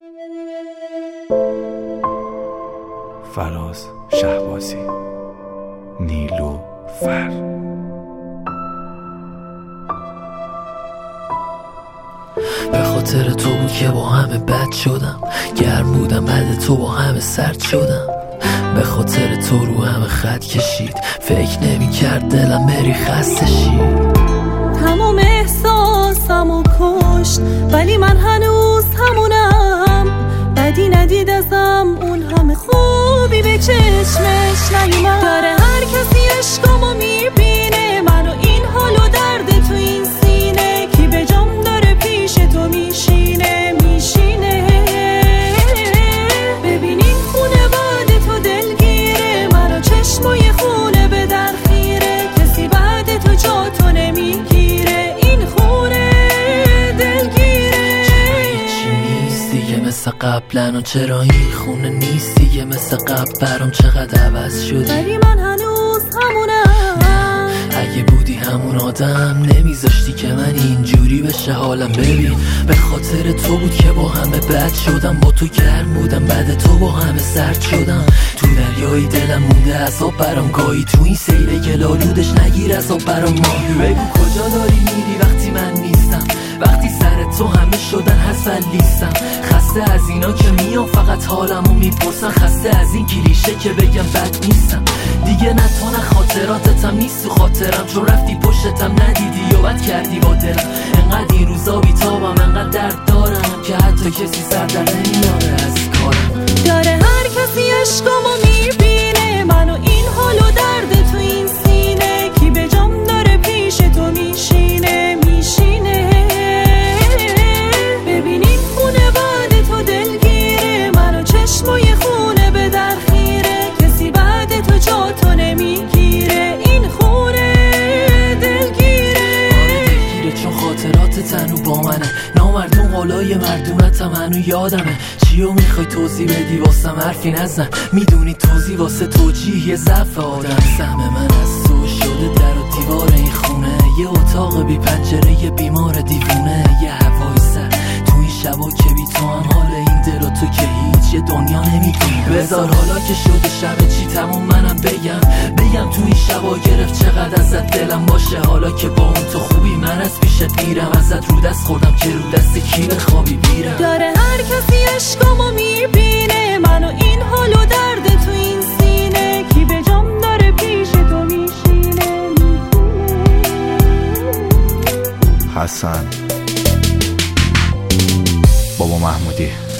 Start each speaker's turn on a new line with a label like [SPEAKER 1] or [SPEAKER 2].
[SPEAKER 1] فراز شهبازی، نیلوفر.
[SPEAKER 2] به خاطر تو بود که با همه بد شدم، گرم بودم بعد تو با همه سرد شدم. به خاطر تو رو همه خط کشید، فکر نمی کرد دلم بری خسته شید.
[SPEAKER 3] تمام احساسمو کشت ولی من هنوز همونم. بدی ندید ازم اون همه خوبی به چشمش نیومد. داره هر کسی عشقامو میبینه، منو این حال و درد تو این سینه. کی به جام داره پیش تو میشینه. ببین این خونه بعد تو دلگیره، منو چشمای خونه به در خیره. کسی بعد تو جا تو نمیگیره، این خونه دلگیره.
[SPEAKER 2] چی نیست دیگه مثل قبلن و چرا این خونه نیست دیگه مثل قبل؟ برام چقدر عوض شدی
[SPEAKER 3] ولی من هنوز همونم.
[SPEAKER 2] اگه بودی همون آدم نمیذاشتی که من اینجوری بشه حالم. ببین به خاطر تو بود که با همه بد شدم، با تو گرم بودم بعد تو با همه سرد شدم. تو دریای دلم مونده عذاب برام گاهی، تو این سیل گلالودش نگیر عذاب برام ماهی. بگو کجا داری میری وقتی من نیستم، وقتی سر تو همه شدن حسن لیستم. خسته از اینا که میام فقط حالمو میپرسن، خسته از این کلیشه که بگم بد نیستم. دیگه نه تو نه خاطراتتم نیست تو خاطرم، چون رفتی پشتم ندیدی و بد کردی با دلم. انقدر این روزا بیتابم انقدر درد دارم که حتی کسی سر در نمیاره از کارم.
[SPEAKER 3] داره هر کسی عشقامو میبینه، منو این حال و درد تو این سینه. کی به جام داره پیش تو میشینه. ببین این خونه بعد تو دلگیره، منو چشمای خونه به در خیره. کسی بعد تو جا تو نمیگیره، این خونه دلگیره.
[SPEAKER 2] چون خاطرات تنو با منه، نامردون قولای مردونتم هنو یادمه. چیو میخوای توضیح بدی واسم حرفی نزن، میدونی توضیح واسه توجیه یه ضعف آدم. سهم من از تو شده در و دیوار این خونه، یه اتاق بی پنجره یه بیمار دیوونه. یه هوای سر تو این شبا که بی تو هم حال این دل و تو که هیچ یه دنیا نمیدونی. بذار حالا که شده شب چی تموم منم بگم تو این شبا گرفت چقدر ازت دلم باشه. حالا که با اون تو خوبی من از پیشت میرم، ازت رو دست خوردم که رو دست کی بخوابی بیرم.
[SPEAKER 3] داره هر کسی عشقامو میبینه، منو این حال و درد تو این سینه. کی به جام داره پیش تو میشینه.
[SPEAKER 1] حسن بابا محمودی.